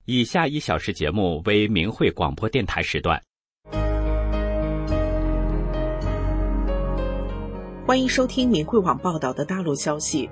以下1小时节目为明慧广播电台时段。 欢迎收听明慧网报道的大陆消息。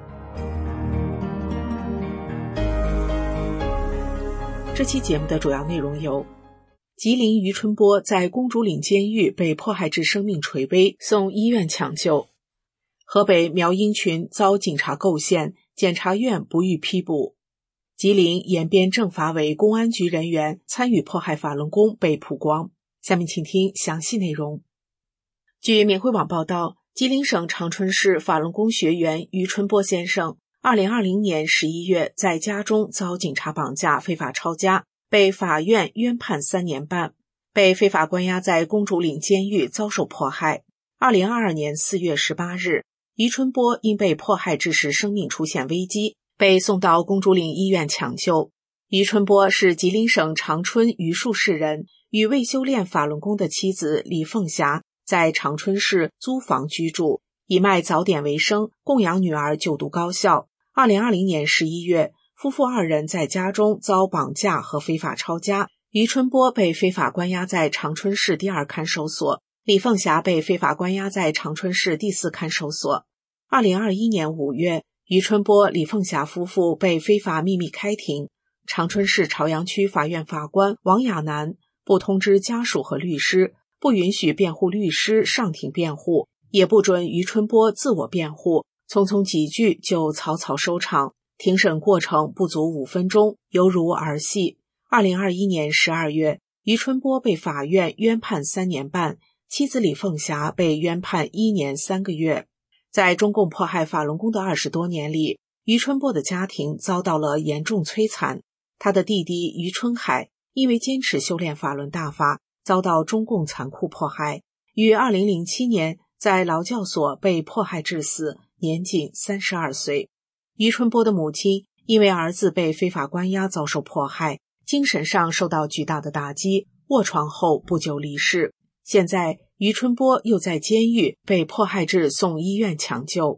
这期节目的主要内容有：吉林于春波在公主岭监狱被迫害致生命垂危，送医院抢救；河北苗英群遭警察构陷，检察院不予批捕；吉林延边政法委公安局人员参与迫害法轮功被曝光。下面请听详细内容。据明慧网报道，吉林省长春市法轮功学员于春波先生2020年11月在家中遭警察绑架非法抄家，被法院冤判3年半，被非法关押在公主岭监狱遭受迫害。2022年4月18日，于春波因被迫害致使生命出现危机，被送到公主岭医院抢救。于春波是吉林省长春榆树市人，与未修炼法轮功的妻子李凤霞在长春市租房居住，以卖早点为生，供养女儿就读高校。2020年11月，夫妇2人在家中遭绑架和非法抄家，于春波被非法关押在长春市第2看守所，李凤霞被非法关押在长春市第4看守所。2021年5月，于春波、李凤霞夫妇被非法秘密开庭，长春市朝阳区法院法官王亚楠不通知家属和律师，不允许辩护律师上庭辩护，也不准于春波自我辩护，匆匆几句就草草收场。庭审过程不足5分钟，犹如儿戏。2021年12月，于春波被法院冤判3年半，妻子李凤霞被冤判1年3个月。在中共迫害法轮功的20多年里，于春波的家庭遭到了严重摧残。他的弟弟于春海因为坚持修炼法轮大法，遭到中共残酷迫害，于2007年在劳教所被迫害致死，年仅32岁。于春波的母亲因为儿子被非法关押遭受迫害，精神上受到巨大的打击，卧床后不久离世。现在于春波又在监狱被迫害致送医院抢救。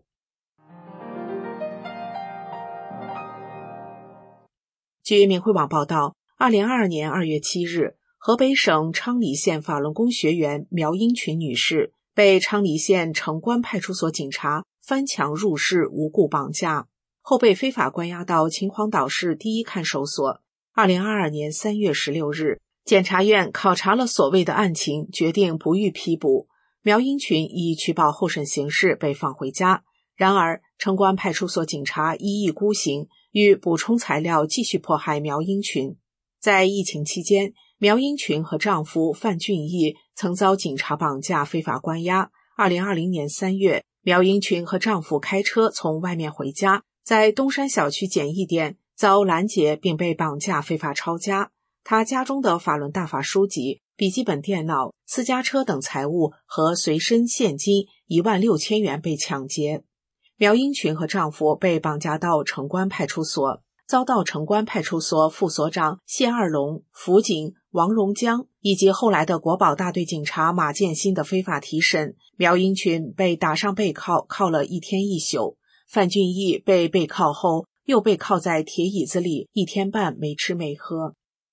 据明慧网报道，2022年2月7日，河北省昌黎县法轮功学员苗英群女士被昌黎县城关派出所警察翻墙入室无故绑架，后被非法关押到秦皇岛市第1看守所。2022年3月16日，检察院考察了所谓的案情，决定不予批捕。苗英群以取保候审形式被放回家。然而，城关派出所警察一意孤行，欲补充材料继续迫害苗英群。在疫情期间，苗英群和丈夫范俊义曾遭警察绑架非法关押。2020年3月，苗英群和丈夫开车从外面回家，在东山小区检疫点遭拦截并被绑架非法抄家。他家中的法轮大法书籍、笔记本电脑、私家车等财物和随身现金16000元被抢劫。苗英群和丈夫被绑架到城关派出所，遭到城关派出所副所长谢二龙、辅警王荣江以及后来的国保大队警察马建新的非法提审。苗英群被打上背铐，铐了1天1宿。范俊义被背铐后又被铐在铁椅子里1天半没吃没喝。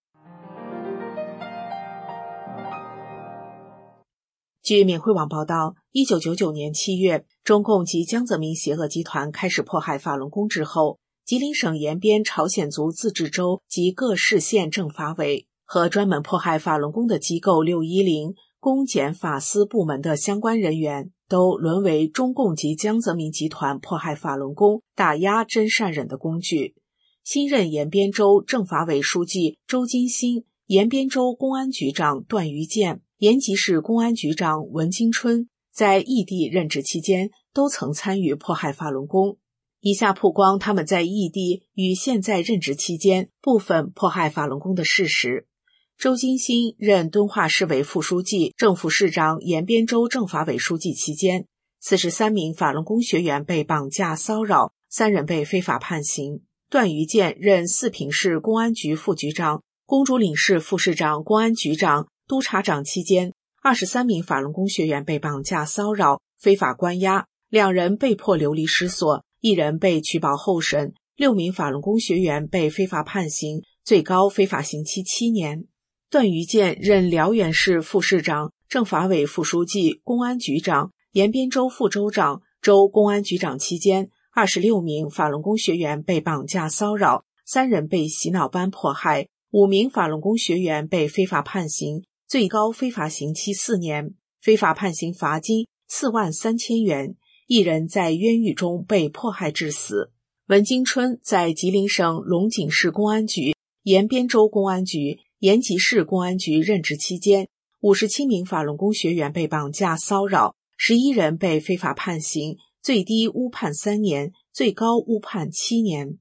据明慧网报道，1999年7月，中共及江泽民邪恶集团开始迫害法轮功之后，吉林省延边朝鲜族自治州及各市县政法委和专门迫害法轮功的机构610、公检法司部门的相关人员都沦为中共及江泽民集团迫害法轮功、打压真善忍的工具。新任延边州政法委书记周金星、延边州公安局长段于健、延吉市公安局长文金春在异地任职期间都曾参与迫害法轮功。以下曝光他们在异地与现在任职期间部分迫害法轮功的事实。周金星任敦化市委副书记、正副市长、延边州政法委书记期间，43名法轮功学员被绑架骚扰，3人被非法判刑。段于健任四平市公安局副局长、公主岭市副市长、公安局长、督察长期间，23名法轮功学员被绑架骚扰、非法关押，2人被迫流离失所，1人被取保候审，6名法轮功学员被非法判刑， 最高非法刑期7年。段余建任辽源市副市长、政法委副书记、公安局长、延边州副州长、州公安局长期间，26名法轮功学员被绑架骚扰，3人被洗脑班迫害，5名法轮功学员被非法判刑，最高非法刑期4年，非法判刑罚金43000元，1人在冤狱中被迫害致死。文金春在吉林省龙井市公安局、延边州公安局、延吉市公安局任职期间，57名法轮功学员被绑架骚扰，11人被非法判刑，最低误判3年，最高误判7年。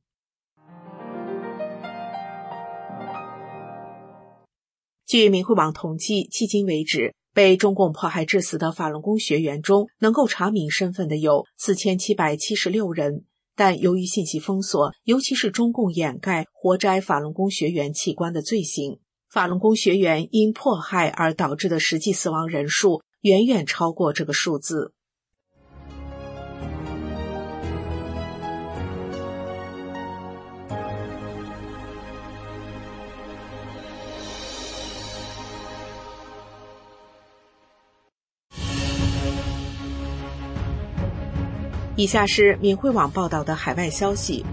据明慧网统计，迄今为止，被中共迫害致死的法轮功学员中，能够查明身份的有4776人，但由于信息封锁，尤其是中共掩盖活摘法轮功学员器官的罪行，法轮功学员因迫害而导致的实际死亡人数远远超过这个数字。以下是明慧网报道的海外消息，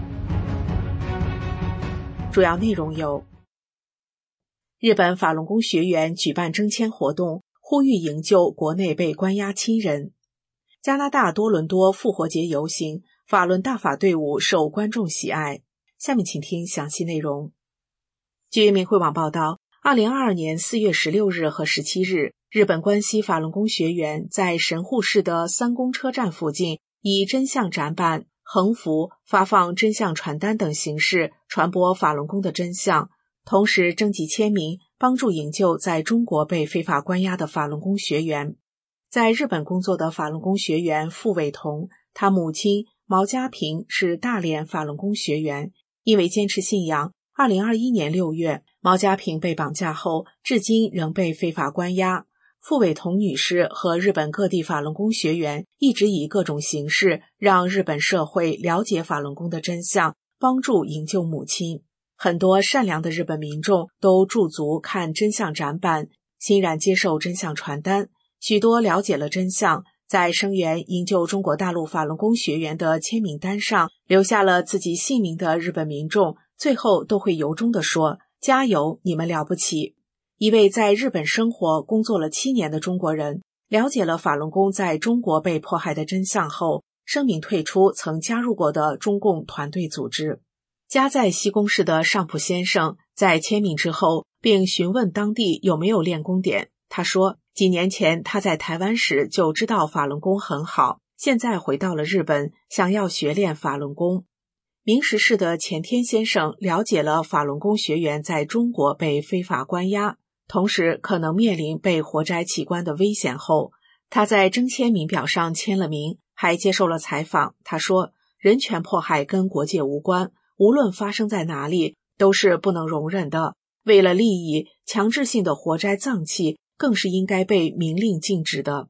主要内容有：日本法轮功学员举办征签活动，呼吁营救国内被关押亲人；加拿大多伦多复活节游行，法轮大法队伍受观众喜爱。下面请听详细内容。据明慧网报道，2022年4月16日和17日，日本关西法轮功学员在神户市的三宫车站附近以真相展板、横幅、发放真相传单等形式传播法轮功的真相，同时征集签名，帮助营救在中国被非法关押的法轮功学员。在日本工作的法轮功学员傅伟彤，他母亲毛家平是大连法轮功学员，因为坚持信仰，2021年6月，毛家平被绑架后，至今仍被非法关押。傅伟彤女士和日本各地法轮功学员一直以各种形式让日本社会了解法轮功的真相，帮助营救母亲。很多善良的日本民众都驻足看真相展板，欣然接受真相传单。许多了解了真相，在声援营救中国大陆法轮功学员的签名单上留下了自己姓名的日本民众，最后都会由衷地说：加油，你们了不起。一位在日本生活工作了7年的中国人，了解了法轮功在中国被迫害的真相后，声明退出曾加入过的中共团队组织。家在西宫市的上浦先生在签名之后，并询问当地有没有练功点。他说，几年前他在台湾时就知道法轮功很好，现在回到了日本，想要学练法轮功。明石市的前天先生了解了法轮功学员在中国被非法关押，同时可能面临被活摘器官的危险后，他在征签名表上签了名，还接受了采访。他说，人权迫害跟国界无关，无论发生在哪里，都是不能容忍的。为了利益，强制性的活摘脏器更是应该被明令禁止的。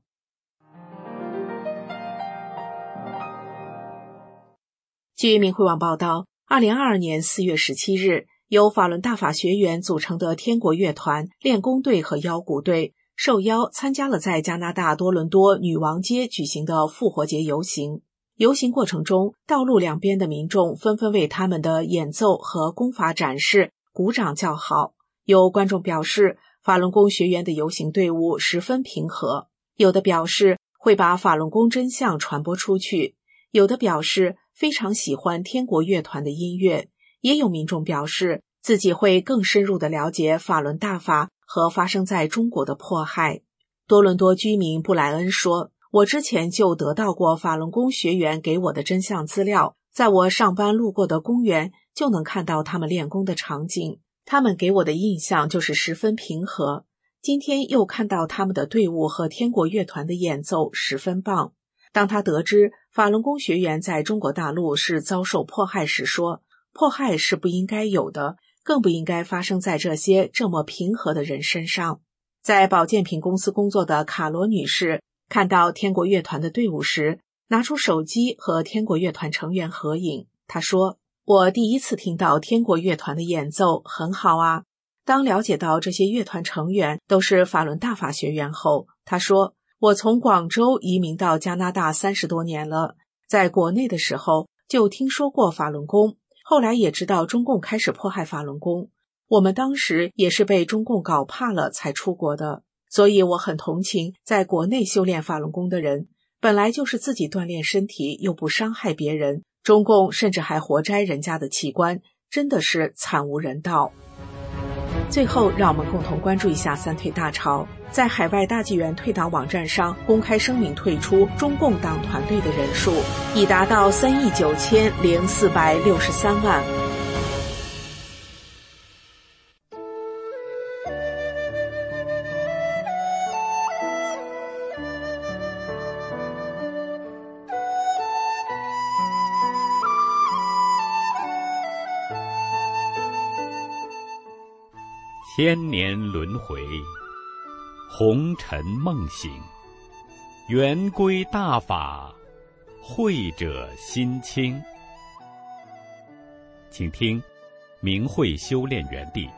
据明慧网报道，2022年4月17日，由法轮大法学员组成的天国乐团、练功队和腰鼓队受邀参加了在加拿大多伦多女王街举行的复活节游行。游行过程中，道路两边的民众纷纷为他们的演奏和功法展示鼓掌叫好。有观众表示，法轮功学员的游行队伍十分平和，有的表示会把法轮功真相传播出去，有的表示非常喜欢天国乐团的音乐，也有民众表示自己会更深入地了解法轮大法和发生在中国的迫害。多伦多居民布莱恩说，我之前就得到过法轮功学员给我的真相资料，在我上班路过的公园就能看到他们练功的场景，他们给我的印象就是十分平和。今天又看到他们的队伍和天国乐团的演奏十分棒。当他得知法轮功学员在中国大陆是遭受迫害时说，迫害是不应该有的，更不应该发生在这些这么平和的人身上。在保健品公司工作的卡罗女士看到天国乐团的队伍时，拿出手机和天国乐团成员合影。她说， 我第一次听到天国乐团的演奏，很好啊。当了解到这些乐团成员都是法伦大法学员后，他说，我从广州移民到加拿大30多年了，在国内的时候就听说过法轮功，后来也知道中共开始迫害法轮功，我们当时也是被中共搞怕了才出国的，所以我很同情在国内修炼法轮功的人，本来就是自己锻炼身体又不伤害别人，中共甚至还活摘人家的器官，真的是惨无人道。最后让我们共同关注一下三退大潮，在海外大纪元退党网站上公开声明退出中共党团队的人数已达到3.90463万。 千年轮回，红尘梦醒，圆规大法，慧者心清。请听明慧修炼园地。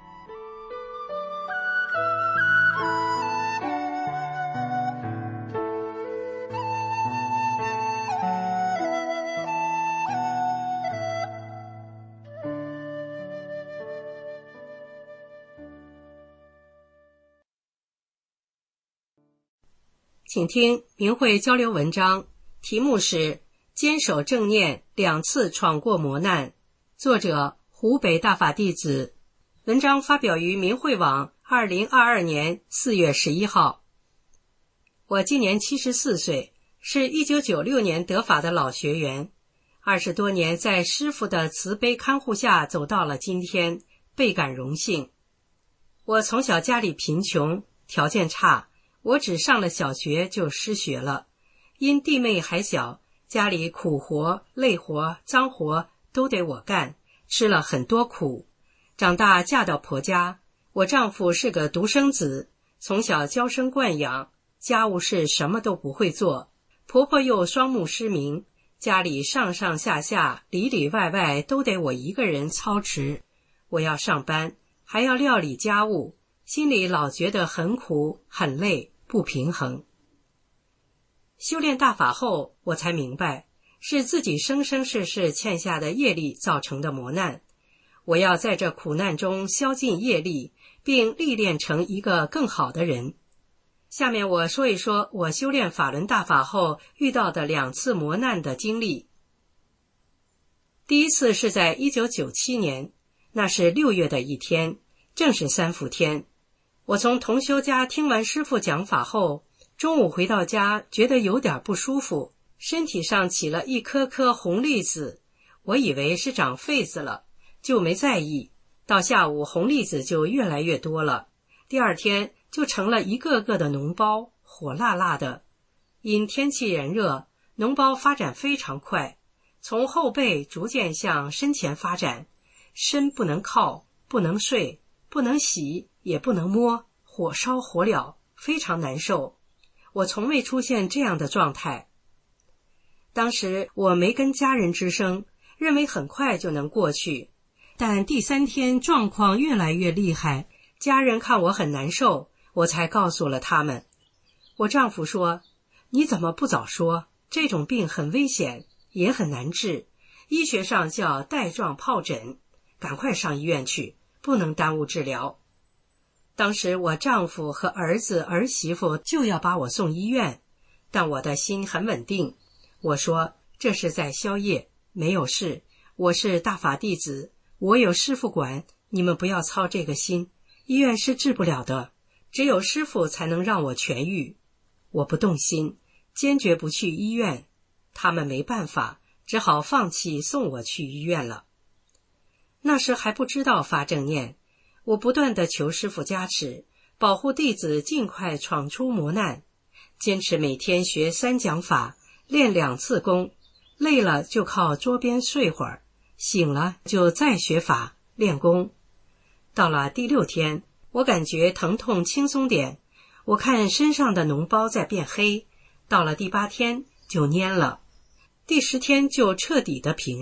请听明慧交流文章，题目是坚守正念2次闯过磨难，作者湖北大法弟子。文章发表于明慧网2022年4月11号。我今年74岁，是1996年得法的老学员，20多年在师父的慈悲看护下走到了今天，倍感荣幸。我从小家里贫穷，条件差，我只上了小学就失学了，因弟妹还小，家里苦活、累活、脏活都得我干，吃了很多苦。长大嫁到婆家，我丈夫是个独生子，从小娇生惯养，家务事什么都不会做。婆婆又双目失明，家里上上下下里里外外都得我一个人操持。我要上班，还要料理家务，心里老觉得很苦很累，不平衡。修炼大法后，我才明白，是自己生生世世欠下的业力造成的磨难。我要在这苦难中消尽业力，并历练成一个更好的人。下面我说一说我修炼法轮大法后遇到的2次磨难的经历。第一次是在1997年，那是6月的一天，正是3伏天。我从同修家听完师父讲法后，中午回到家觉得有点不舒服，身体上起了一颗颗红粒子，我以为是长痱子了，就没在意。到下午红粒子就越来越多了，第2天就成了一个个的脓包，火辣辣的。因天气炎热，脓包发展非常快，从后背逐渐向身前发展，身不能靠，不能睡，不能洗，也不能摸，火烧火燎，非常难受。我从未出现这样的状态。当时我没跟家人吱声，认为很快就能过去。但第3天状况越来越厉害，家人看我很难受，我才告诉了他们。我丈夫说，你怎么不早说？这种病很危险，也很难治，医学上叫带状疱疹，赶快上医院去，不能耽误治疗。当时我丈夫和儿子儿媳妇就要把我送医院，但我的心很稳定。我说，这是在消业，没有事，我是大法弟子，我有师父管，你们不要操这个心，医院是治不了的，只有师父才能让我痊愈。我不动心，坚决不去医院，他们没办法，只好放弃送我去医院了。那时还不知道发正念，我不断地求师父加持，保护弟子尽快闯出磨难，坚持每天学3讲法，练2次功，累了就靠桌边睡会儿，醒了就再学法练功。到了第6天，我感觉疼痛轻松点，我看身上的脓包在变黑，到了第8天就蔫了，第10天就彻底的平了，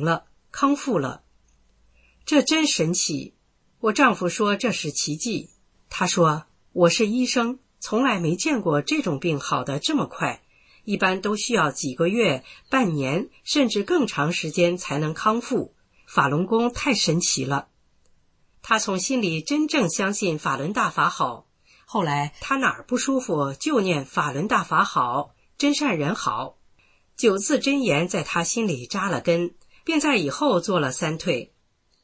康复了。这真神奇，我丈夫说这是奇迹。他说，我是医生，从来没见过这种病好得这么快，一般都需要几个月、半年，甚至更长时间才能康复。法轮功太神奇了。他从心里真正相信法轮大法好，后来他哪儿不舒服就念法轮大法好，真善人好，9字真言在他心里扎了根，便在以后做了3退。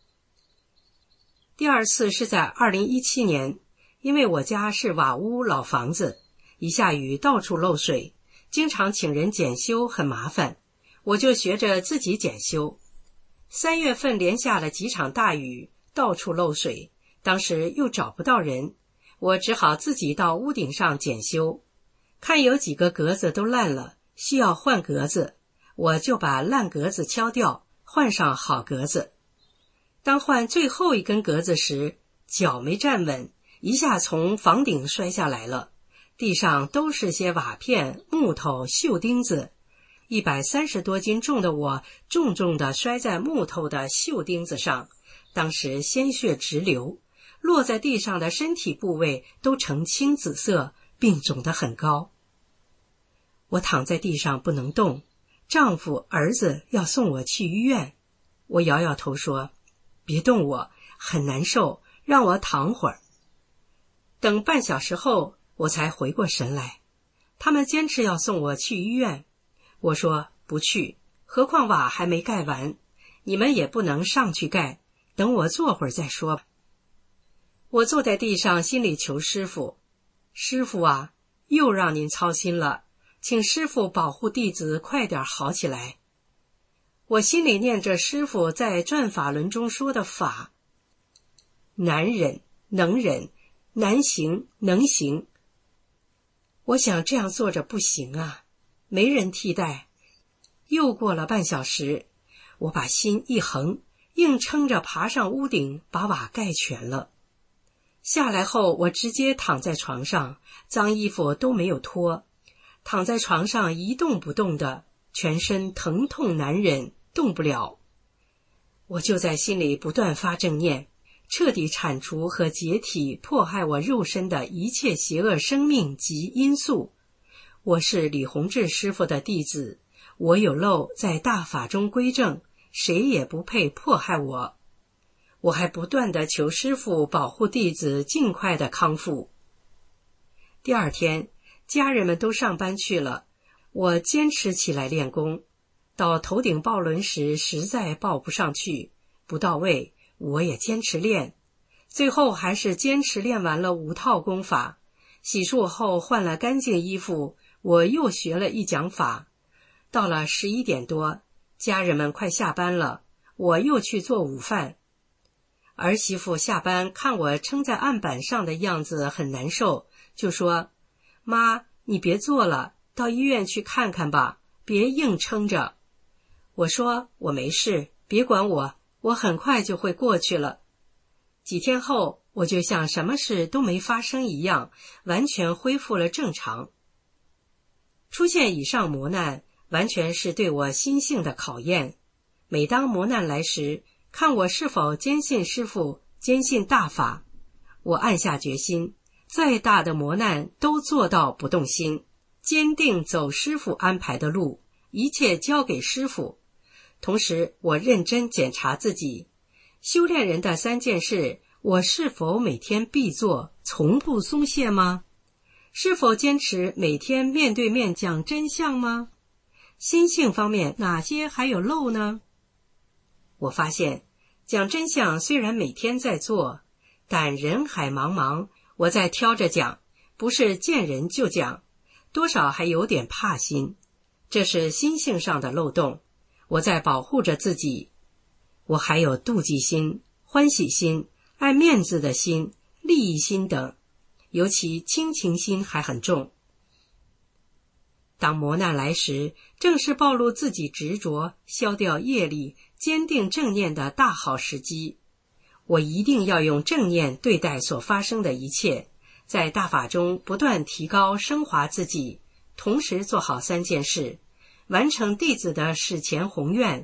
第二次是在2017年，因为我家是瓦屋老房子，一下雨到处漏水，经常请人检修很麻烦，我就学着自己检修。3月份连下了几场大雨，到处漏水，当时又找不到人，我只好自己到屋顶上检修。看有几个格子都烂了，需要换格子，我就把烂格子敲掉，换上好格子。当换最后一根格子时，脚没站稳，一下从房顶摔下来了，地上都是些瓦片、木头、锈钉子。130多斤重的我重重地摔在木头的锈钉子上，当时鲜血直流，落在地上的身体部位都呈青紫色，并肿得很高。我躺在地上不能动，丈夫、儿子要送我去医院。我摇摇头说，别动我，很难受，让我躺会儿。等半小时后，我才回过神来。他们坚持要送我去医院，我说不去，何况瓦还没盖完，你们也不能上去盖，等我坐会儿再说吧。我坐在地上，心里求师父，师父啊，又让您操心了，请师父保护弟子快点好起来。我心里念着师父在转法轮中说的法，难忍能忍，难行能行。我想这样坐着不行啊，没人替代。又过了半小时，我把心一横，硬撑着爬上屋顶，把瓦盖全了。下来后，我直接躺在床上，脏衣服都没有脱，躺在床上一动不动的，全身疼痛难忍，动不了。我就在心里不断发正念，彻底铲除和解体迫害我肉身的一切邪恶生命及因素。我是李洪志师父的弟子，我有漏在大法中归正，谁也不配迫害我。我还不断地求师父保护弟子尽快的康复。第二天，家人们都上班去了，我坚持起来练功。到头顶抱轮时实在抱不上去，不到位，我也坚持练。最后还是坚持练完了5套功法。洗漱后换了干净衣服，我又学了一讲法。到了11点多，家人们快下班了，我又去做午饭。儿媳妇下班看我撑在案板上的样子很难受，就说，妈，你别做了，到医院去看看吧，别硬撑着。我说，我没事，别管我，我很快就会过去了。几天后，我就像什么事都没发生一样，完全恢复了正常。出现以上磨难，完全是对我心性的考验。每当磨难来时，看我是否坚信师父，坚信大法。我暗下决心，再大的磨难都做到不动心，坚定走师父安排的路，一切交给师父。同时，我认真检查自己，修炼人的3件事，我是否每天必做，从不松懈吗？是否坚持每天面对面讲真相吗？心性方面哪些还有漏呢？我发现，讲真相虽然每天在做，但人海茫茫，我在挑着讲，不是见人就讲，多少还有点怕心，这是心性上的漏洞。我在保护着自己。我还有妒忌心、欢喜心、爱面子的心、利益心等，尤其亲情心还很重。当磨难来时，正是暴露自己执着、消掉业力、坚定正念的大好时机。我一定要用正念对待所发生的一切，在大法中不断提高升华自己，同时做好3件事，完成弟子的史前宏愿，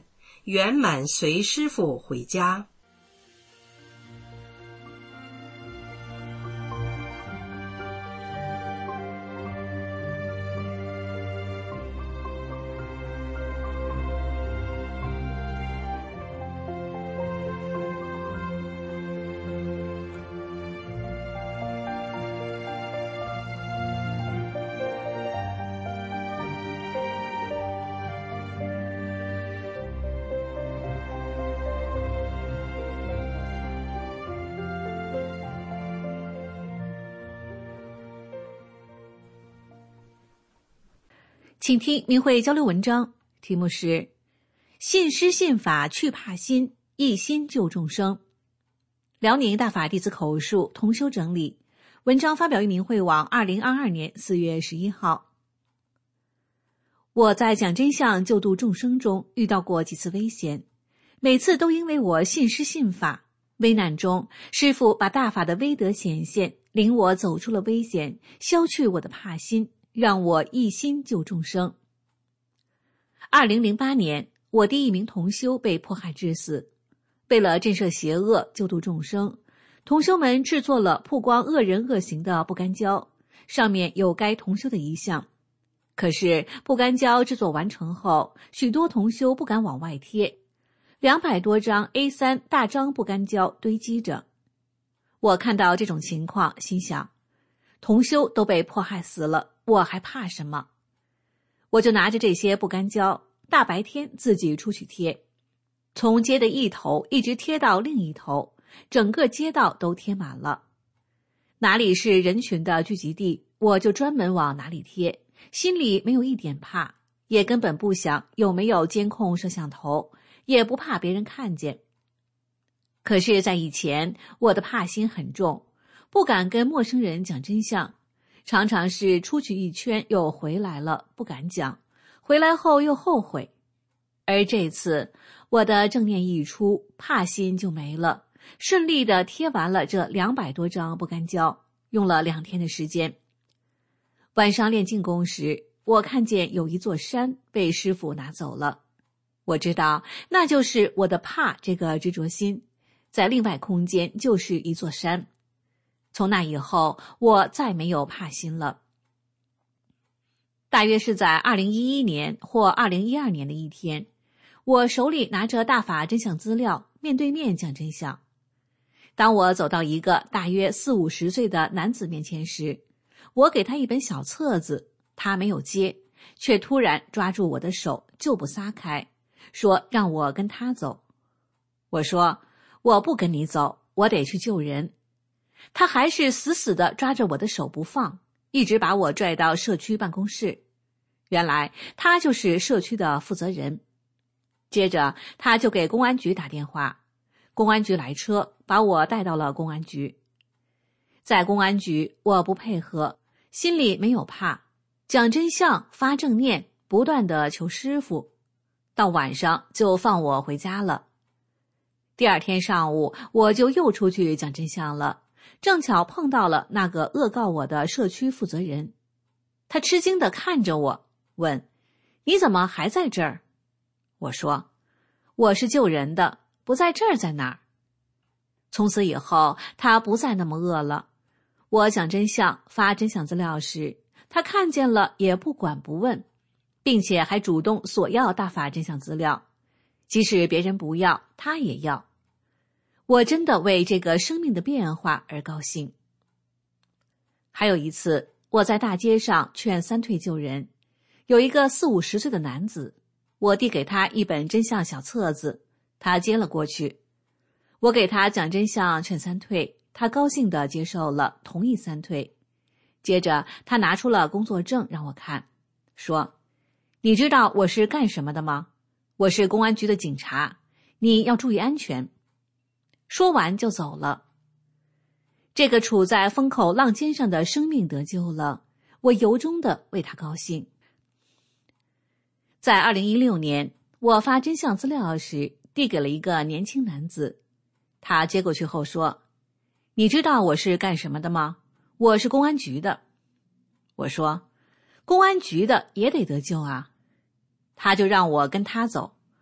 圆满随师傅回家。 请听明慧交流文章，题目是信师信法去怕心，一心救众生。辽宁大法弟子口述，同修整理。文章发表于明慧网2022年4月11号。我在讲真相救度众生中遇到过几次危险，每次都因为我信师信法。危难中，师父把大法的威德显现，领我走出了危险，消去我的怕心，让我一心救众生。2008年，我第一名同修被迫害致死。为了震慑邪恶，救度众生，同修们制作了曝光恶人恶行的不干胶，上面有该同修的遗像。可是不干胶制作完成后，许多同修不敢往外贴，200多张 A3 大张不干胶堆积着。我看到这种情况，心想，同修都被迫害死了，我还怕什么？我就拿着这些不干胶，大白天自己出去贴，从街的一头一直贴到另一头，整个街道都贴满了。哪里是人群的聚集地，我就专门往哪里贴，心里没有一点怕，也根本不想有没有监控摄像头，也不怕别人看见。可是在以前，我的怕心很重，不敢跟陌生人讲真相，常常是出去一圈又回来了，不敢讲，回来后又后悔。而这次我的正念一出，怕心就没了，顺利地贴完了这200多张不干胶，用了2天的时间。晚上练静功时，我看见有一座山被师父拿走了，我知道那就是我的怕这个执着心，在另外空间就是一座山。从那以后，我再没有怕心了。大约是在2011年或2012年的一天，我手里拿着大法真相资料，面对面讲真相。当我走到一个大约40-50岁的男子面前时，我给他一本小册子，他没有接，却突然抓住我的手就不撒开，说让我跟他走。我说我不跟你走，我得去救人。他还是死死地抓着我的手不放，一直把我拽到社区办公室。原来他就是社区的负责人。接着他就给公安局打电话，公安局来车把我带到了公安局。在公安局，我不配合，心里没有怕，讲真相，发正念，不断地求师父。到晚上就放我回家了。第二天上午，我就又出去讲真相了，正巧碰到了那个恶告我的社区负责人。他吃惊地看着我，问：你怎么还在这儿？我说：我是救人的，不在这儿在哪儿？从此以后，他不再那么恶了。我讲真相，发真相资料时，他看见了也不管不问，并且还主动索要大法真相资料，即使别人不要，他也要。我真的为这个生命的变化而高兴。还有一次，我在大街上劝三退救人，有一个40-50岁的男子，我递给他一本真相小册子，他接了过去。我给他讲真相劝三退，他高兴地接受了，同意三退。接着他拿出了工作证让我看，说：你知道我是干什么的吗？我是公安局的警察，你要注意安全。说完就走了。这个处在风口浪尖上的生命得救了，我由衷地为他高兴。在2016年，我发真相资料时，递给了一个年轻男子。他接过去后说：你知道我是干什么的吗？我是公安局的。我说：公安局的也得得救啊。他就让我跟他走。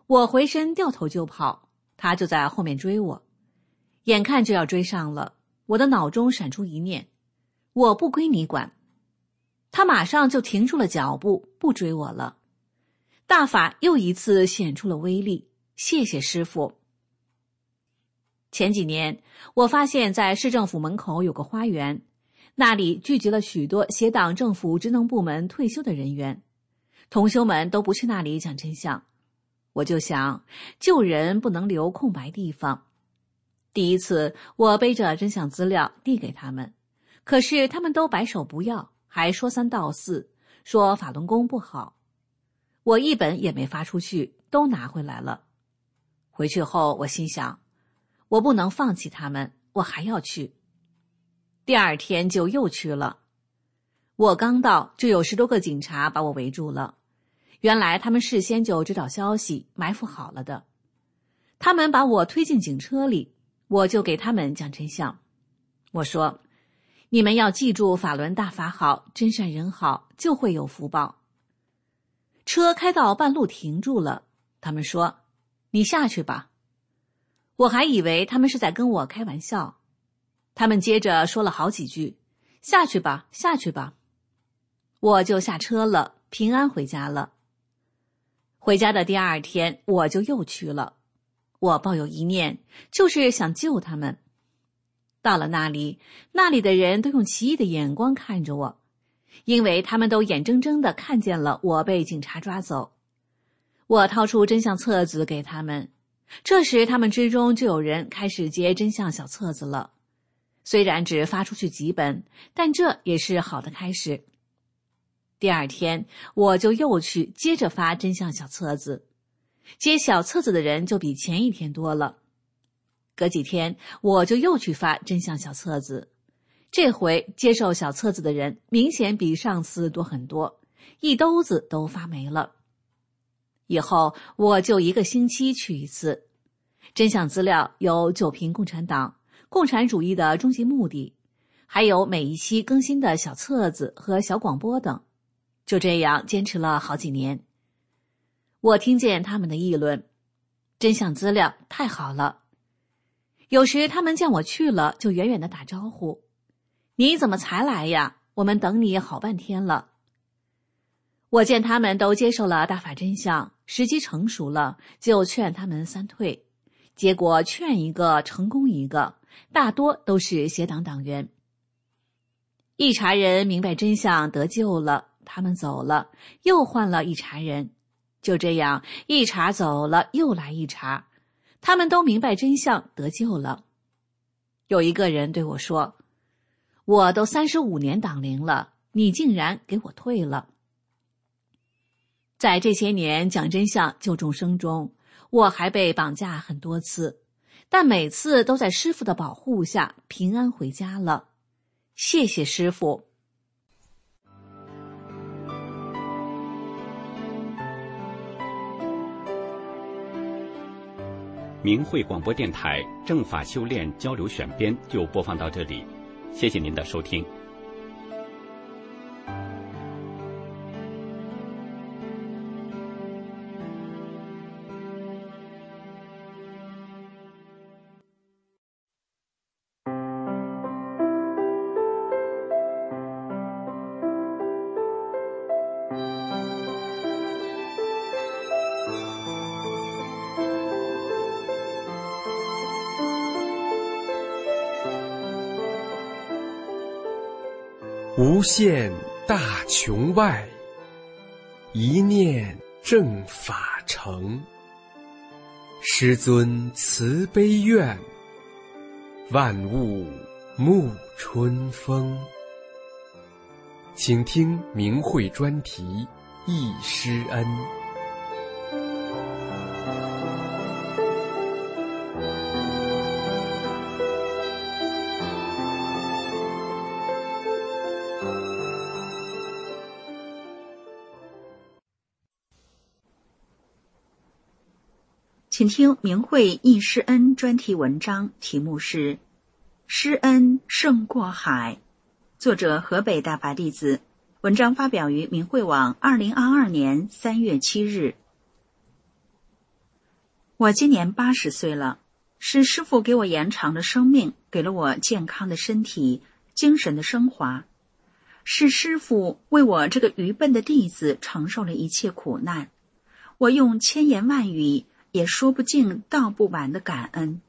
我回身掉头就跑，他就在后面追我。眼看就要追上了，我的脑中闪出一念：我不归你管。他马上就停住了脚步，不追我了。大法又一次显出了威力，谢谢师父。前几年，我发现在市政府门口有个花园，那里聚集了许多协党政府职能部门退休的人员，同修们都不去那里讲真相。我就想，救人不能留空白地方。第一次，我背着真相资料递给他们，可是他们都摆手不要，还说三道四，说法轮功不好。我一本也没发出去，都拿回来了。回去后，我心想，我不能放弃他们，我还要去。第二天就又去了。我刚到，就有10多个警察把我围住了。原来他们事先就知道消息，埋伏好了的。他们把我推进警车里，我就给他们讲真相。我说，你们要记住法轮大法好，真善人好，就会有福报。车开到半路停住了，他们说，你下去吧。我还以为他们是在跟我开玩笑，他们接着说了好几句，下去吧，下去吧。我就下车了，平安回家了。回家的第二天，我就又去了。我抱有一念，就是想救他们。到了那里，那里的人都用奇异的眼光看着我，因为他们都眼睁睁地看见了我被警察抓走。我掏出真相册子给他们，这时他们之中就有人开始接真相小册子了。虽然只发出去几本，但这也是好的开始。第二天，我就又去接着发真相小册子，接小册子的人就比前一天多了。隔几天，我就又去发真相小册子，这回接受小册子的人明显比上次多很多，一兜子都发没了。以后我就1个星期去一次。真相资料有9评共产党、共产主义的终极目的，还有每一期更新的小册子和小广播等。就这样坚持了好几年。我听见他们的议论，真相资料太好了。有时他们见我去了，就远远地打招呼，你怎么才来呀？我们等你好半天了。我见他们都接受了大法真相，时机成熟了，就劝他们3退。结果劝一个成功一个，大多都是协党党员。一茬人明白真相得救了，他们走了，又换了一茬人。就这样，一茬走了，又来一茬，他们都明白真相得救了。有一个人对我说，我都35年党龄了，你竟然给我退了。在这些年讲真相救众生中，我还被绑架很多次，但每次都在师父的保护下平安回家了。谢谢师父。 明慧广播电台正法修炼交流选编就播放到这里，谢谢您的收听。 无限大穹外，一念正法成。师尊慈悲愿，万物沐春风。请听明慧专题忆师恩。 请听明慧忆师恩专题文章，题目是《师恩胜过海》，作者河北大法弟子，文章发表于明慧网2022年3月7日。 我今年80岁了，是师父给我延长了生命，给了我健康的身体、精神的升华。是师父为我这个愚笨的弟子承受了一切苦难，我用千言万语也说不尽道不完的感恩。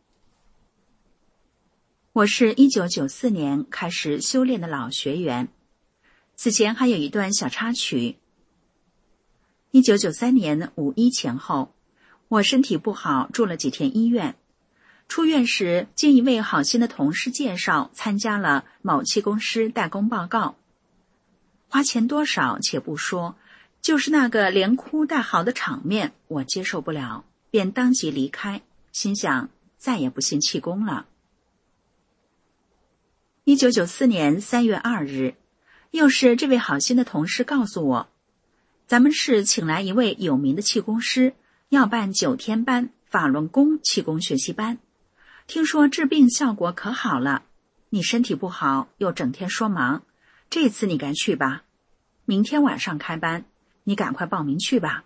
我是1994年开始修炼的老学员，此前还有一段小插曲。1993年5·1前后，我身体不好，住了几天医院。出院时，经一位好心的同事介绍，参加了某气功师代工报告。花钱多少且不说，就是那个连哭带嚎的场面，我接受不了，便当即离开，心想再也不信气功了。1994年3月2日，又是这位好心的同事告诉我，咱们市请来一位有名的气功师，要办9天班法轮功气功学习班，听说治病效果可好了，你身体不好又整天说忙，这次你该去吧，明天晚上开班，你赶快报名去吧。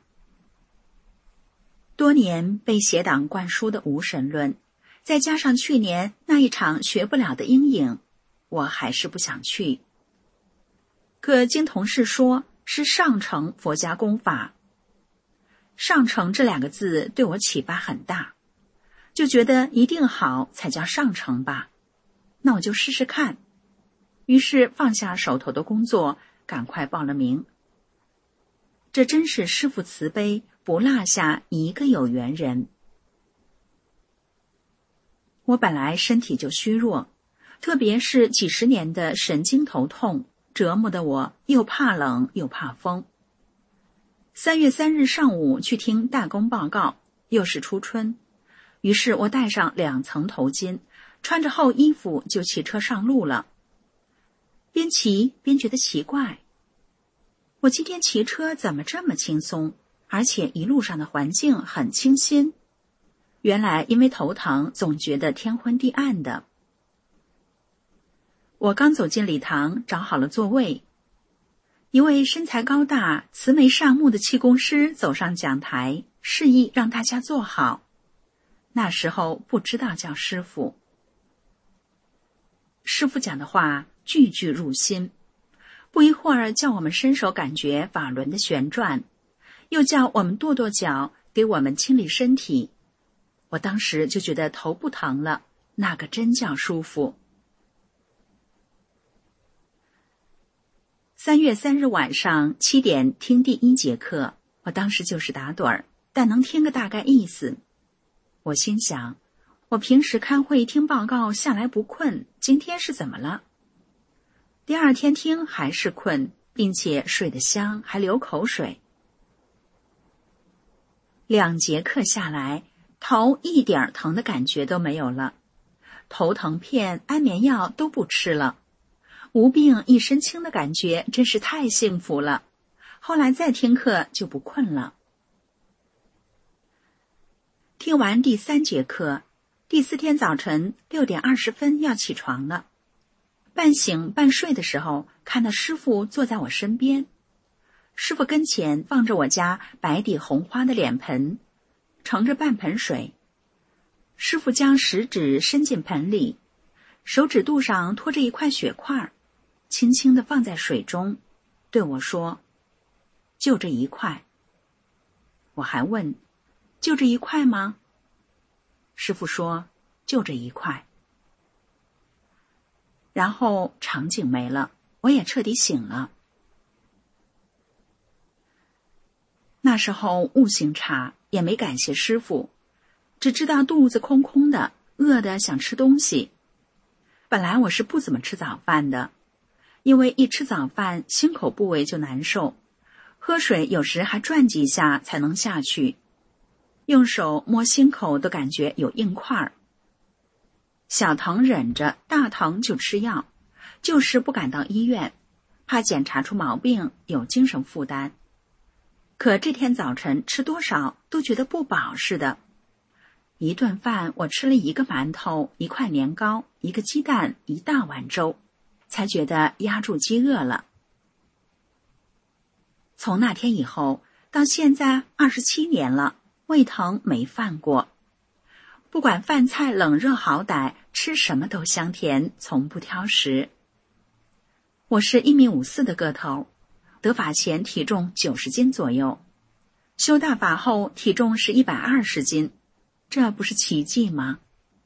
多年被邪党灌输的无神论，再加上去年那一场学不了的阴影，我还是不想去。可经同事说是上乘佛家功法，上乘这2个字对我启发很大，就觉得一定好才叫上乘吧，那我就试试看。于是放下手头的工作，赶快报了名。这真是师父慈悲，不落下一个有缘人。我本来身体就虚弱，特别是几10年的神经头痛，折磨得我又怕冷又怕风。3月3日上午去听代工报告，又是初春，于是我戴上2层头巾，穿着厚衣服就骑车上路了。边骑边觉得奇怪，我今天骑车怎么这么轻松，而且一路上的环境很清新。原来因为头疼，总觉得天昏地暗的。我刚走进礼堂，找好了座位，一位身材高大、慈眉善目的气功师走上讲台，示意让大家坐好。那时候不知道叫师父。师父讲的话句句入心，不一会儿叫我们伸手感觉法轮的旋转，又叫我们跺跺脚，给我们清理身体。我当时就觉得头不疼了，那个真叫舒服。3月3日晚上7点听第1节课，我当时就是打盹儿，但能听个大概意思。我心想，我平时开会听报告下来不困，今天是怎么了？第2天听还是困，并且睡得香，还流口水。2节课下来，头一点疼的感觉都没有了，头疼片、安眠药都不吃了，无病一身轻的感觉真是太幸福了。后来再听课就不困了。听完第3节课，第4天早晨6点20分要起床了。半醒半睡的时候，看到师父坐在我身边。师父跟前放着我家白底红花的脸盆，盛着半盆水。师父将食指伸进盆里，手指肚上托着一块血块，轻轻地放在水中，对我说：“就这一块。”我还问：“就这一块吗？”师父说：“就这一块。”然后场景没了，我也彻底醒了。那时候悟性差，也没感谢师父，只知道肚子空空的，饿得想吃东西。本来我是不怎么吃早饭的，因为一吃早饭心口部位就难受，喝水有时还转几下才能下去，用手摸心口都感觉有硬块儿。小疼忍着，大疼就吃药，就是不敢到医院，怕检查出毛病，有精神负担。可这天早晨吃多少都觉得不饱似的。一顿饭我吃了1个馒头、1块年糕、1个鸡蛋、1大碗粥，才觉得压住饥饿了。从那天以后到现在27年了， 胃疼没犯过。不管饭菜冷热好歹，吃什么都香甜，从不挑食。我是1.54米的个头，得法前体重90斤左右，修大法后体重是120斤，这不是奇迹吗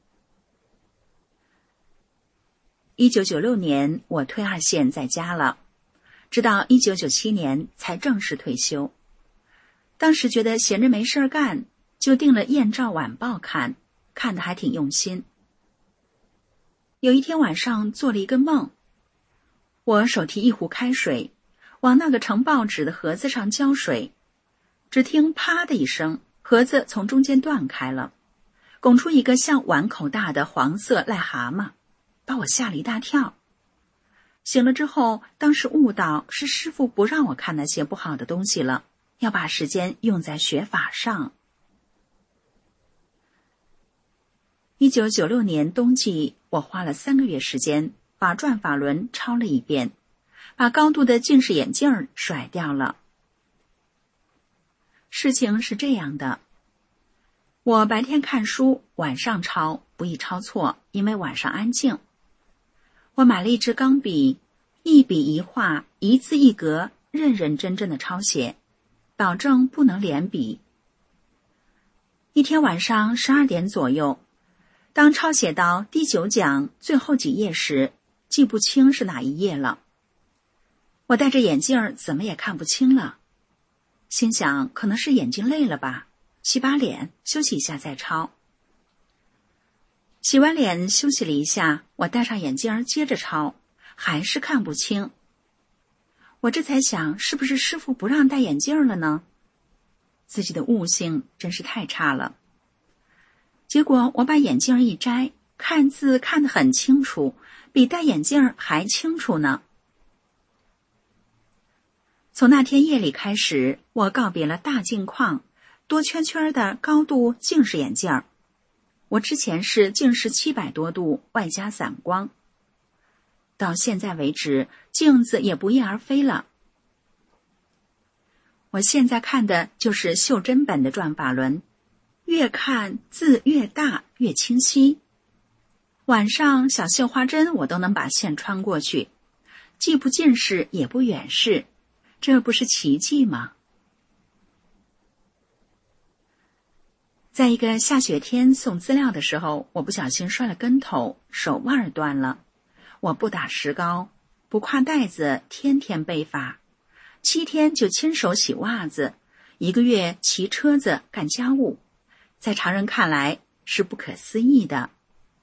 ？1996年我退2线在家了，直到1997年才正式退休。当时觉得闲着没事干，就订了《燕赵晚报》看得还挺用心。有一天晚上做了一个梦，我手提一壶开水，往那个盛报纸的盒子上浇水，只听啪的一声，盒子从中间断开了，拱出一个像碗口大的黄色癞蛤蟆，把我吓了一大跳。醒了之后，当时悟到是师父不让我看那些不好的东西了，要把时间用在学法上。1996年冬季，我花了3个月时间把转法轮抄了一遍，把高度的近视眼镜甩掉了。事情是这样的，我白天看书，晚上抄，不易抄错，因为晚上安静。我买了一支钢笔，一笔一画，一字一格，认认真真的抄写，保证不能连笔。一天晚上12点左右，当抄写到第9讲最后几页时，记不清是哪一页了。我戴着眼镜怎么也看不清了，心想可能是眼睛累了吧，洗把脸休息一下再抄。洗完脸休息了一下，我戴上眼镜接着抄，还是看不清。我这才想，是不是师父不让戴眼镜了呢？自己的悟性真是太差了。结果我把眼镜一摘，看字看得很清楚，比戴眼镜还清楚呢。从那天夜里开始，我告别了大镜框，多圈圈的高度近视眼镜。我之前是近视700多度，外加散光。到现在为止，镜子也不翼而飞了。我现在看的就是袖珍本的转法轮，越看字越大越清晰。晚上小绣花针我都能把线穿过去，既不近视也不远视，这不是奇迹吗？在一个下雪天送资料的时候，我不小心摔了跟头，手腕断了。我不打石膏，不挎袋子，天天背法，7天就亲手洗袜子，1个月骑车子干家务，在常人看来是不可思议的。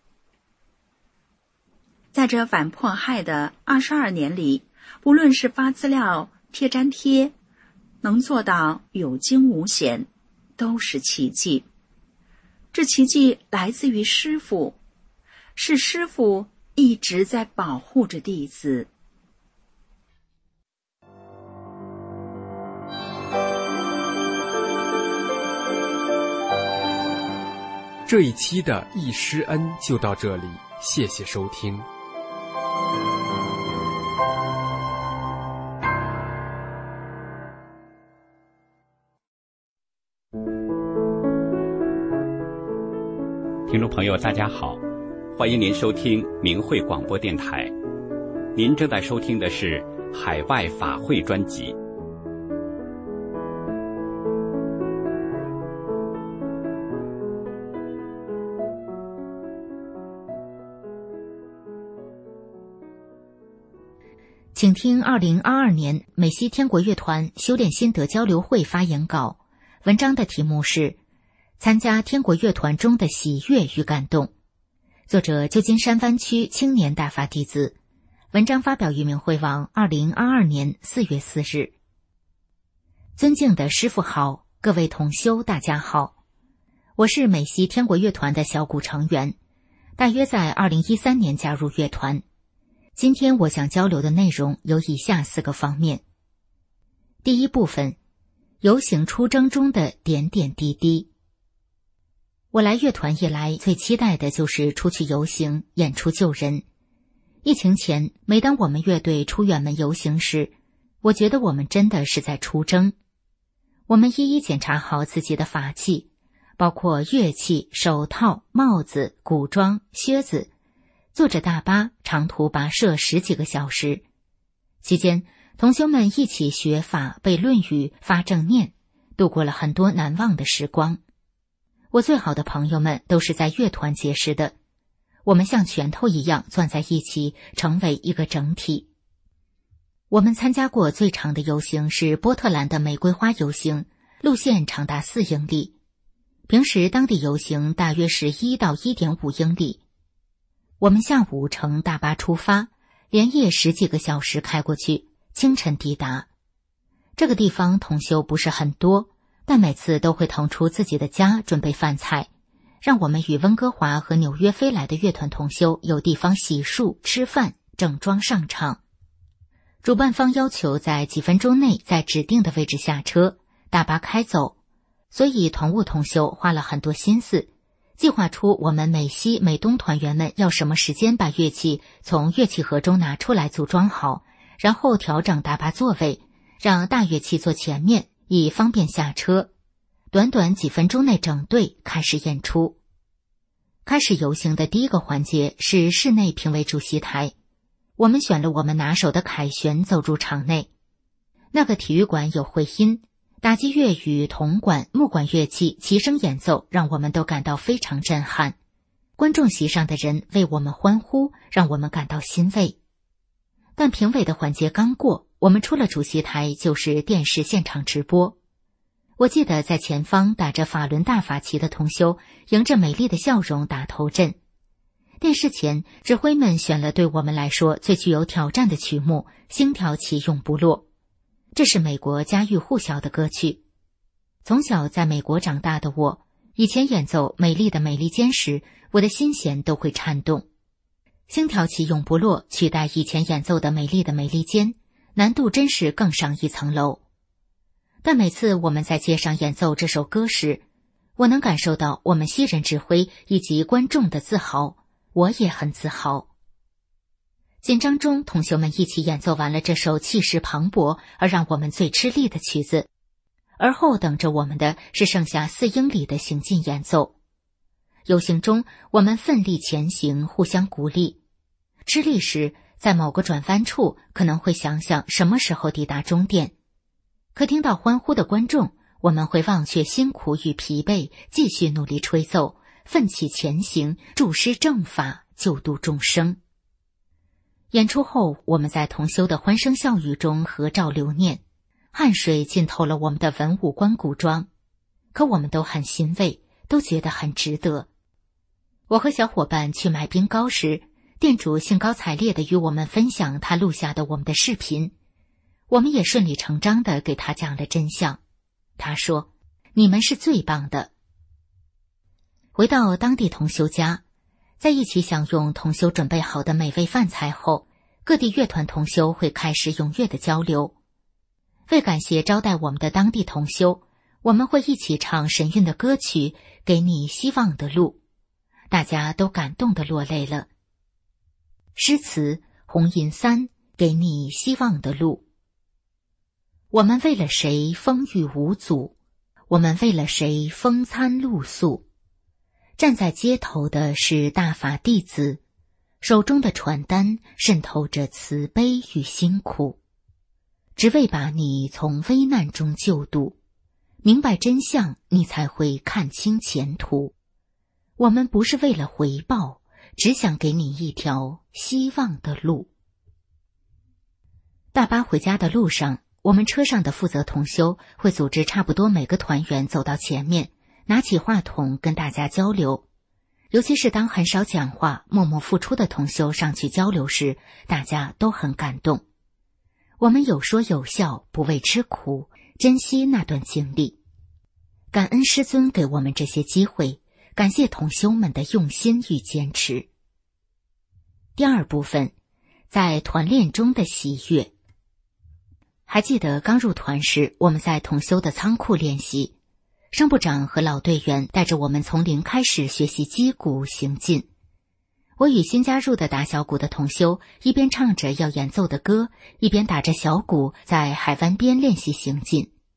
在这反迫害的22年里，不论是发资料、贴粘贴，能做到有惊无险，都是奇迹。这奇迹来自于师父，是师父一直在保护着弟子。 这一期的忆师恩就到这里，谢谢收听。 听众朋友大家好，欢迎您收听明慧广播电台。您正在收听的是海外法会专辑。 请听2022年美西天国乐团修炼心得交流会发言稿，文章的题目是参加天国乐团中的喜悦与感动，作者旧金山湾区青年大法弟子，文章发表于明慧网2022年4月4日。尊敬的师父好，各位同修大家好，我是美西天国乐团的小鼓成员，大约在2013年加入乐团。今天我想交流的内容有以下4个方面。第一部分，游行出征中的点点滴滴。我来乐团以来最期待的就是出去游行，演出救人。疫情前，每当我们乐队出远门游行时，我觉得我们真的是在出征。 我们一一检查好自己的法器，包括乐器、手套、帽子、古装、靴子，坐着大巴长途跋涉10几个小时。期间，同修们一起学法、背论语、发正念，度过了很多难忘的时光。我最好的朋友们都是在乐团结识的，我们像拳头一样攥在一起，成为一个整体。我们参加过最长的游行是波特兰的玫瑰花游行，路线长达4英里。平时当地游行大约是1到1.5英里。我们下午乘大巴出发，连夜10几个小时开过去，清晨抵达。这个地方同修不是很多，但每次都会腾出自己的家准备饭菜，让我们与温哥华和纽约飞来的乐团同修有地方洗漱、吃饭、整装上场。主办方要求在几分钟内在指定的位置下车，大巴开走，所以团务同修花了很多心思，计划出我们美西美东团员们要什么时间把乐器从乐器盒中拿出来组装好，然后调整大巴座位，让大乐器坐前面，以方便下车。短短几分钟内整队开始演出。开始游行的第一个环节是室内评委主席台，我们选了我们拿手的凯旋走入场内。那个体育馆有回音，打击乐与铜管、木管乐器齐声演奏，让我们都感到非常震撼。观众席上的人为我们欢呼，让我们感到欣慰。但评委的环节刚过，我们出了主席台就是电视现场直播。我记得在前方打着法轮大法旗的同修迎着美丽的笑容打头阵。电视前，指挥们选了对我们来说最具有挑战的曲目《星条旗永不落》，这是美国家喻户晓的歌曲。从小在美国长大的我，以前演奏《美丽的美利坚》时，我的心弦都会颤动。《星条旗永不落》取代以前演奏的《美丽的美利坚》，难度真是更上一层楼。但每次我们在街上演奏这首歌时，我能感受到我们西人指挥以及观众的自豪，我也很自豪。紧张中，同学们一起演奏完了这首气势磅礴而让我们最吃力的曲子，而后等着我们的是剩下4英里的行进演奏。游行中，我们奋力前行，互相鼓励。吃力时，在某个转弯处可能会想想什么时候抵达终点，可听到欢呼的观众，我们会忘却辛苦与疲惫，继续努力吹奏，奋起前行，助施正法，救度众生。演出后，我们在同修的欢声笑语中合照留念，汗水浸透了我们的文武官古装，可我们都很欣慰，都觉得很值得。我和小伙伴去买冰糕时，店主兴高采烈地与我们分享他录下的我们的视频，我们也顺理成章地给他讲了真相。他说：“你们是最棒的。”回到当地同修家，在一起享用同修准备好的美味饭菜后，各地乐团同修会开始踊跃的交流。为感谢招待我们的当地同修，我们会一起唱神韵的歌曲《给你希望的路》，大家都感动地落泪了。诗词红银3，给你希望的路。我们为了谁风雨无阻，我们为了谁风餐露宿。站在街头的是大法弟子，手中的传单渗透着慈悲与辛苦，只为把你从危难中救度。明白真相，你才会看清前途。我们不是为了回报，只想给你一条希望的路。大巴回家的路上，我们车上的负责同修会组织差不多每个团员走到前面，拿起话筒跟大家交流。尤其是当很少讲话、默默付出的同修上去交流时，大家都很感动。我们有说有笑，不畏吃苦，珍惜那段经历。感恩师尊给我们这些机会，感谢同修们的用心与坚持。第二部分，在团练中的喜悦。还记得刚入团时，我们在同修的仓库练习，声部长和老队员带着我们从零开始学习击鼓行进。我与新加入的打小鼓的同修一边唱着要演奏的歌，一边打着小鼓在海湾边练习行进。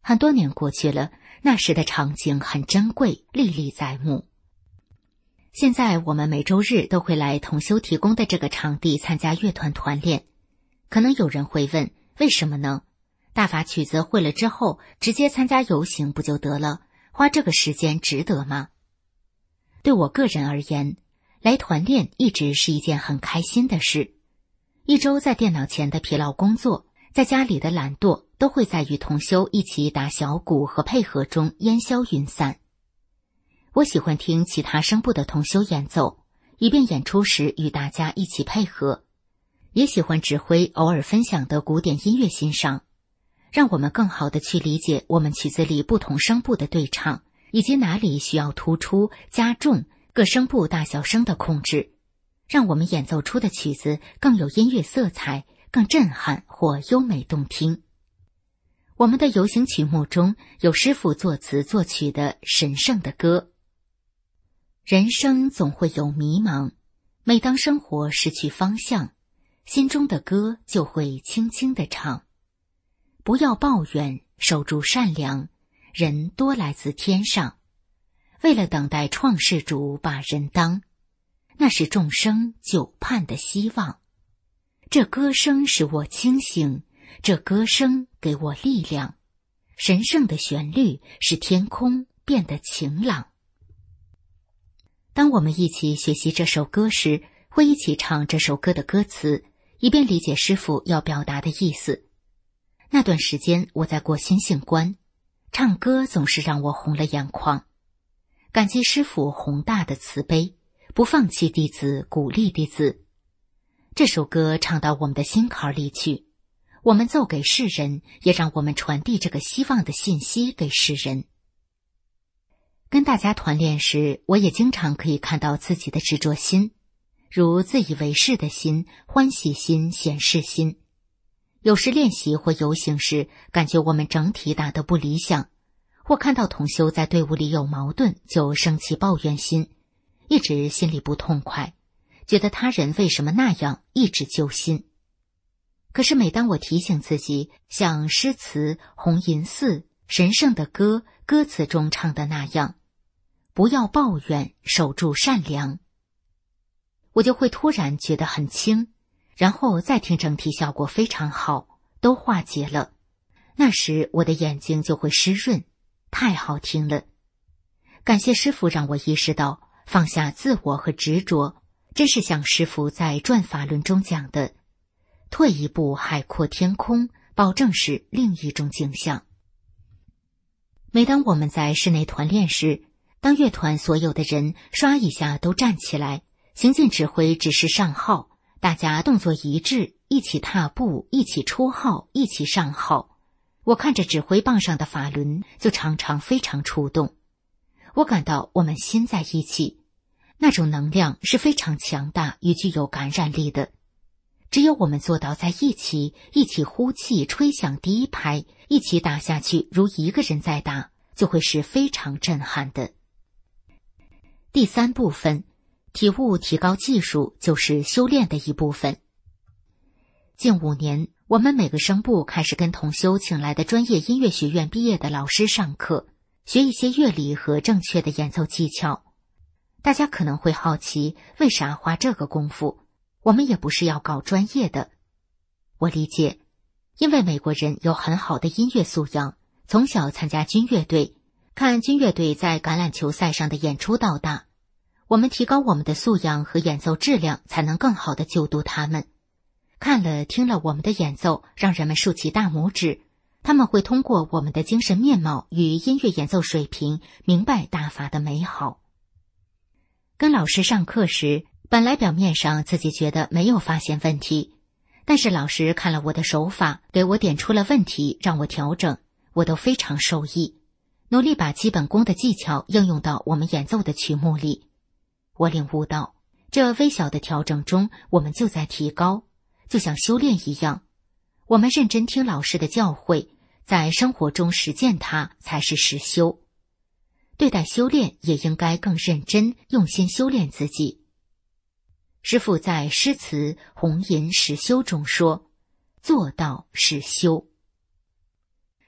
很多年过去了，那时的场景很珍贵，历历在目。现在我们每周日都会来同修提供的这个场地参加乐团团练。可能有人会问，为什么呢？大法曲子会了之后，直接参加游行不就得了？花这个时间值得吗？对我个人而言，来团练一直是一件很开心的事。一周在电脑前的疲劳工作，在家里的懒惰，都会在与同修一起打小鼓和配合中烟消云散。我喜欢听其他声部的同修演奏，以便演出时与大家一起配合。也喜欢指挥偶尔分享的古典音乐欣赏，让我们更好地去理解我们曲子里不同声部的对唱，以及哪里需要突出、加重各声部大小声的控制，让我们演奏出的曲子更有音乐色彩，更震撼或优美动听。我们的游行曲目中有师父作词作曲的神圣的歌。人生总会有迷茫，每当生活失去方向，心中的歌就会轻轻地唱。不要抱怨，守住善良，人多来自天上。为了等待创世主把人当，那是众生久盼的希望。这歌声使我清醒，这歌声给我力量。神圣的旋律使天空变得晴朗。当我们一起学习这首歌时，会一起唱这首歌的歌词，以便理解师父要表达的意思。那段时间我在过心性关，唱歌总是让我红了眼眶。感激师父宏大的慈悲，不放弃弟子，鼓励弟子。这首歌唱到我们的心坎里去，我们奏给世人，也让我们传递这个希望的信息给世人。跟大家团练时，我也经常可以看到自己的执着心，如自以为是的心、欢喜心、显示心。有时练习或游行时，感觉我们整体打得不理想，或看到同修在队伍里有矛盾，就生气抱怨心，一直心里不痛快，觉得他人为什么那样，一直揪心。可是每当我提醒自己，像诗词、红银寺、神圣的歌歌词中唱的那样，不要抱怨，守住善良，我就会突然觉得很轻，然后再听整体效果非常好，都化解了。那时我的眼睛就会湿润，太好听了。感谢师父让我意识到放下自我和执着，真是像师父在转法轮中讲的，退一步海阔天空，保证是另一种景象。每当我们在室内团练时，当乐团所有的人唰一下都站起来，行进指挥指示上号，大家动作一致，一起踏步，一起出号，一起上号，我看着指挥棒上的法轮，就常常非常触动。我感到我们心在一起，那种能量是非常强大与具有感染力的。只有我们做到在一起，一起呼气吹响第一拍，一起打下去，如一个人在打，就会是非常震撼的。第三部分，体悟提高技术，就是修炼的一部分。近5年，我们每个声部开始跟同修请来的专业音乐学院毕业的老师上课，学一些乐理和正确的演奏技巧。大家可能会好奇，为啥花这个功夫？我们也不是要搞专业的。我理解，因为美国人有很好的音乐素养，从小参加军乐队，看军乐队在橄榄球赛上的演出到大。我们提高我们的素养和演奏质量，才能更好地救度他们。看了听了我们的演奏，让人们竖起大拇指，他们会通过我们的精神面貌与音乐演奏水平，明白大法的美好。跟老师上课时，本来表面上自己觉得没有发现问题，但是老师看了我的手法，给我点出了问题，让我调整，我都非常受益，努力把基本功的技巧应用到我们演奏的曲目里。我领悟到，这微小的调整中，我们就在提高，就像修炼一样，我们认真听老师的教诲，在生活中实践它，才是实修。对待修炼也应该更认真，用心修炼自己。师父在诗词红银实修中说，做到是修。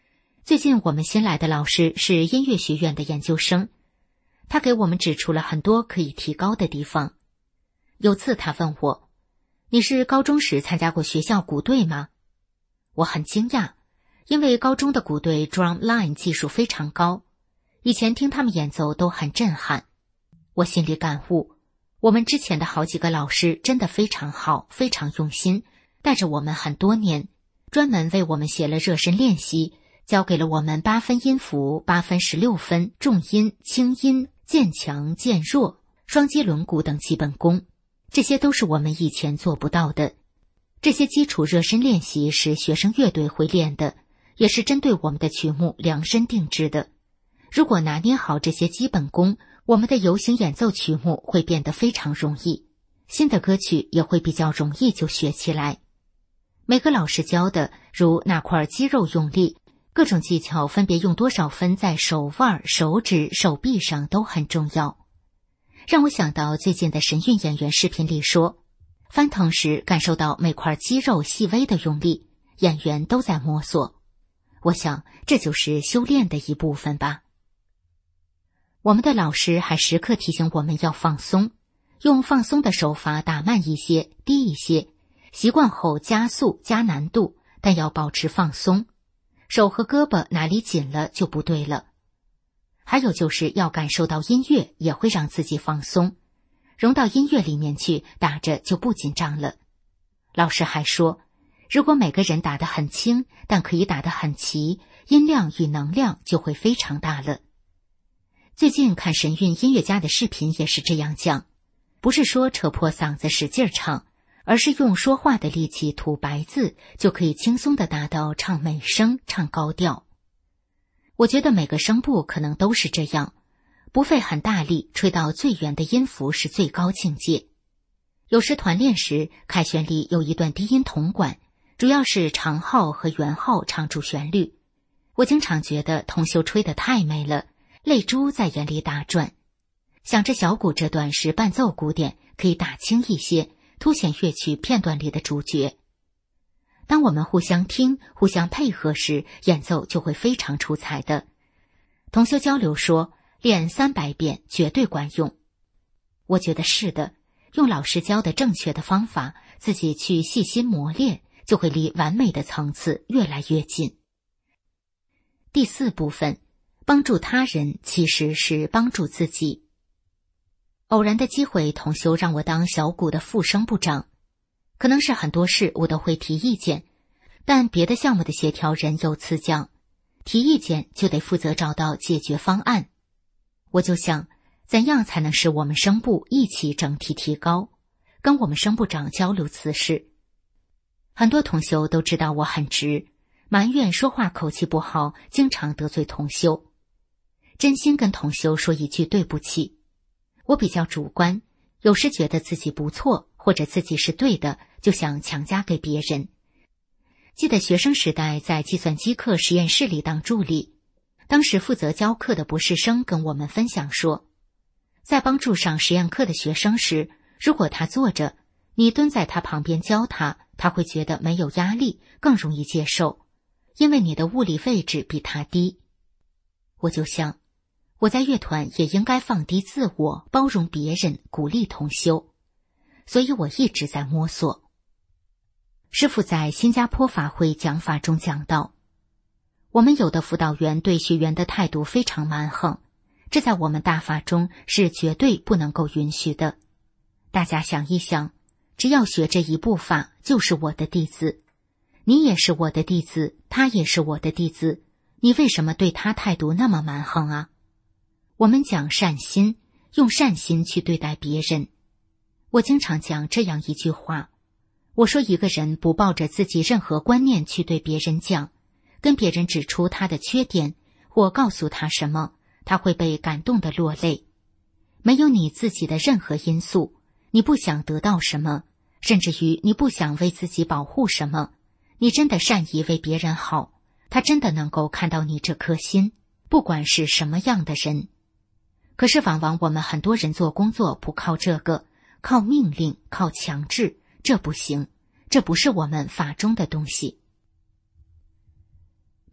最近我们新来的老师是音乐学院的研究生，他给我们指出了很多可以提高的地方。有次他问我，你是高中时参加过学校鼓队吗？我很惊讶，因为高中的鼓队 drum line 技术非常高，以前听他们演奏都很震撼。我心里感悟，我们之前的好几个老师真的非常好，非常用心，带着我们很多年，专门为我们写了热身练习，教给了我们8分音符、8分16分、重音、轻音、渐强、渐弱、双击轮毂等基本功，这些都是我们以前做不到的。这些基础热身练习是学生乐队会练的，也是针对我们的曲目量身定制的。如果拿捏好这些基本功，我们的游行演奏曲目会变得非常容易，新的歌曲也会比较容易就学起来。每个老师教的，如哪块肌肉用力，各种技巧分别用多少分在手腕、手指、手臂上都很重要。让我想到最近的神韵演员视频里说，翻腾时感受到每块肌肉细微的用力，演员都在摸索。我想这就是修炼的一部分吧。我们的老师还时刻提醒我们要放松，用放松的手法打慢一些、低一些，习惯后加速加难度，但要保持放松。手和胳膊哪里紧了就不对了。还有就是要感受到音乐也会让自己放松，融到音乐里面去，打着就不紧张了。老师还说，如果每个人打得很轻，但可以打得很齐，音量与能量就会非常大了。最近看神韵音乐家的视频也是这样讲，不是说扯破嗓子使劲唱，而是用说话的力气吐白字，就可以轻松地达到唱美声、唱高调。我觉得每个声部可能都是这样，不费很大力，吹到最圆的音符是最高境界。有时团练时，开旋里有一段低音铜管，主要是长号和圆号唱主旋律。我经常觉得同修吹得太美了，泪珠在眼里打转。想着小鼓这段是伴奏鼓点，可以打轻一些，凸显乐曲片段里的主角。当我们互相听、互相配合时，演奏就会非常出彩的。同修交流说，练300遍绝对管用。我觉得是的，用老师教的正确的方法，自己去细心磨练，就会离完美的层次越来越近。第4部分，帮助他人其实是帮助自己。偶然的机会，同修让我当小鼓的副声部长，可能是很多事我都会提意见，但别的项目的协调人有次讲，提意见就得负责找到解决方案。我就想，怎样才能使我们声部一起整体提高，跟我们声部长交流此事。很多同修都知道我很直，埋怨说话口气不好，经常得罪同修。真心跟同修说一句对不起。我比较主观，有时觉得自己不错，或者自己是对的，就想强加给别人。记得学生时代在计算机课实验室里当助理，当时负责教课的博士生跟我们分享说，在帮助上实验课的学生时，如果他坐着，你蹲在他旁边教他，他会觉得没有压力，更容易接受，因为你的物理位置比他低。我就想，我在乐团也应该放低自我，包容别人，鼓励同修。所以我一直在摸索。师父在新加坡法会讲法中讲到，我们有的辅导员对学员的态度非常蛮横，这在我们大法中是绝对不能够允许的。大家想一想，只要学这一部法，就是我的弟子。你也是我的弟子，他也是我的弟子，你为什么对他态度那么蛮横啊？我们讲善心，用善心去对待别人。我经常讲这样一句话，我说一个人不抱着自己任何观念去对别人讲，跟别人指出他的缺点，或告诉他什么，他会被感动得落泪。没有你自己的任何因素，你不想得到什么，甚至于你不想为自己保护什么，你真的善意为别人好，他真的能够看到你这颗心，不管是什么样的人。可是往往我们很多人做工作不靠这个，靠命令，靠强制，这不行，这不是我们法中的东西。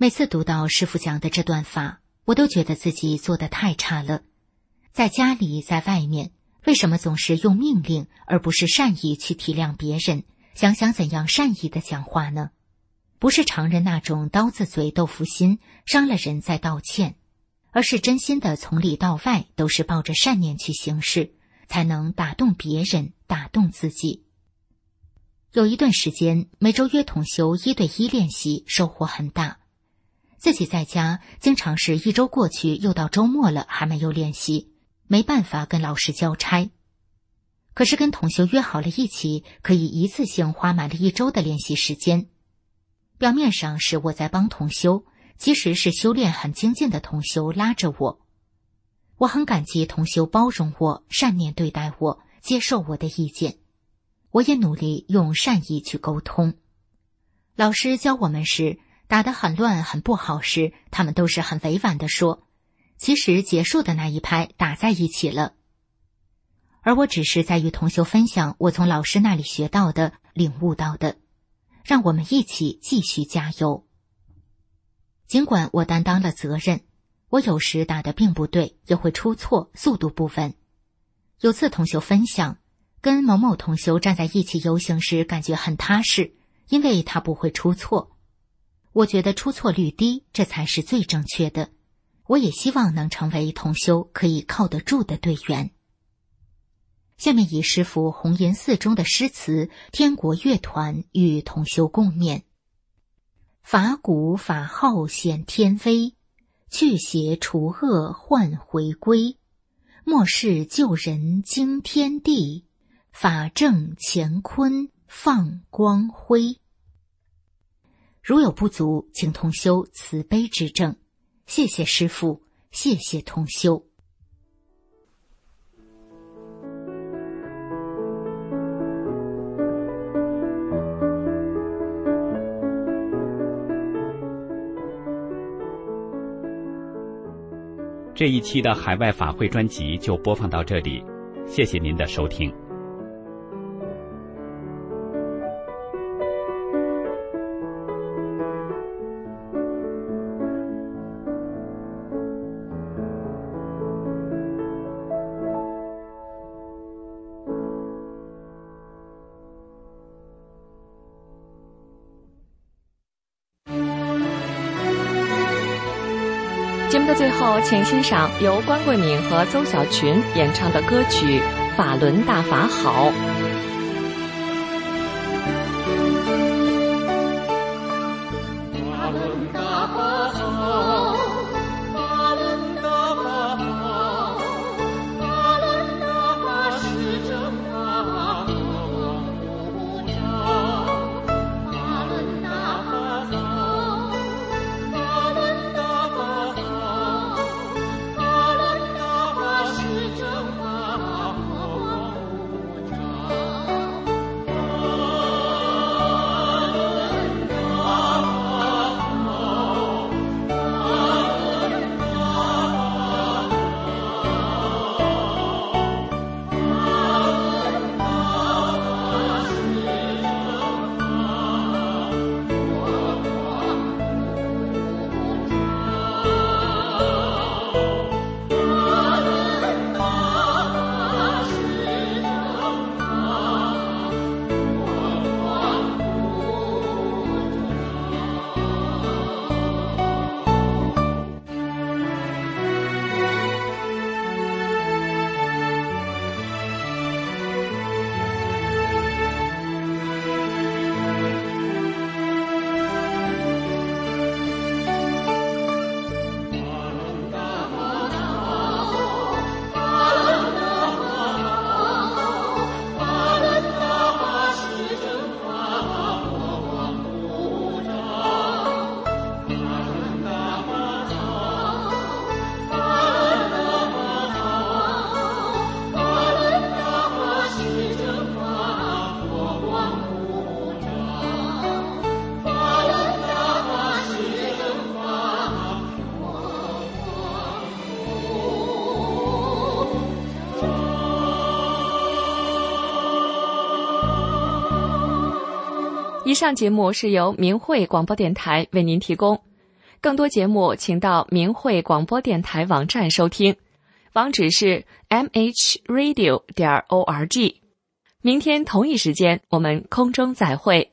每次读到师父讲的这段法，我都觉得自己做得太差了。在家里，在外面，为什么总是用命令而不是善意去体谅别人，想怎样善意的讲话呢？不是常人那种刀子嘴豆腐心，伤了人再道歉，而是真心的从里到外都是抱着善念去行事，才能打动别人，打动自己。有一段时间，每周约同修1对1练习，收获很大。自己在家经常是一周过去，又到周末了还没有练习，没办法跟老师交差。可是跟同修约好了一起，可以一次性花满了1周的练习时间。表面上是我在帮同修，其实是修炼很精进的同修拉着我。我很感激同修包容我，善念对待我，接受我的意见。我也努力用善意去沟通。老师教我们时，打得很乱很不好时，他们都是很委婉地说，其实结束的那一拍打在一起了。而我只是在与同修分享我从老师那里学到的、领悟到的，让我们一起继续加油。尽管我担当了责任，我有时打得并不对，也会出错，速度不稳。有次同修分享，跟某某同修站在一起游行时感觉很踏实，因为他不会出错。我觉得出错率低，这才是最正确的。我也希望能成为同修可以靠得住的队员。下面以师父弘岩寺中的诗词《天国乐团》与同修共勉：法鼓法号显天威，去邪除恶换回归。末世救人惊天地，法正乾坤放光辉。如有不足，请同修慈悲指正。谢谢师父，谢谢同修。 这一期的海外法会专辑就播放到这里，谢谢您的收听。 节目的最后，请欣赏由关桂敏和邹小群演唱的歌曲《法轮大法好》。以上节目是由明慧广播电台为您提供。 更多节目请到明慧广播电台网站收听，网址是 mhradio.org。明天同一时间我们空中再会。